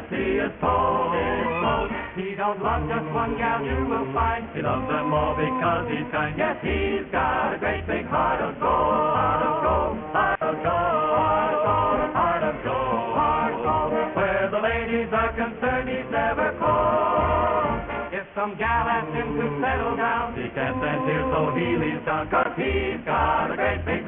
see his pose. He don't love just one gal, you will find. He loves them all because he's kind. Yes, he's got a great big heart of gold. Heart of gold, heart of gold, heart of gold, heart of gold. Where the ladies are concerned, he's never cold. If some gal asks him to settle down, he can't stand here, so he leaves town. 'Cause he's got a great big